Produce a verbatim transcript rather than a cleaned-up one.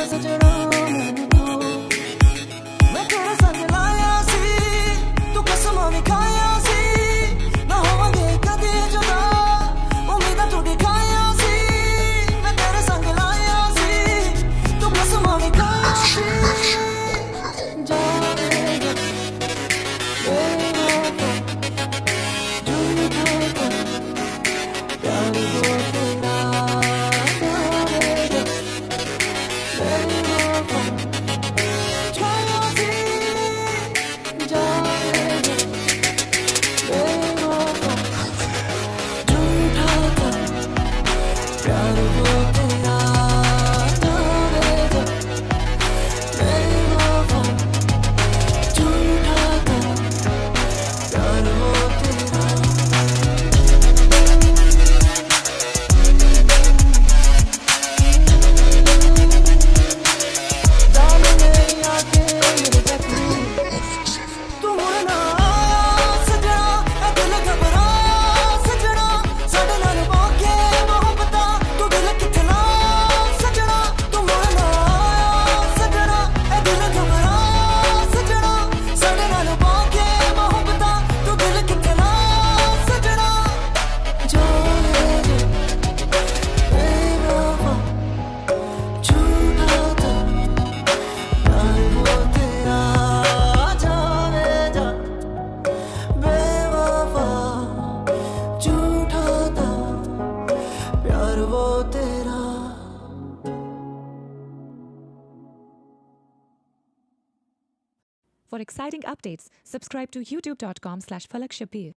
सजना मैनू मैं तेरे संग लाया सी तू कसम भी खाया सी ना होवांगे कदे जुदा उम्मीदां तू दिखाया सी मैं तेरे संग लाया सी तू कसम भी खाया सी For exciting updates, subscribe to youtube dot com slash Falak Shabir.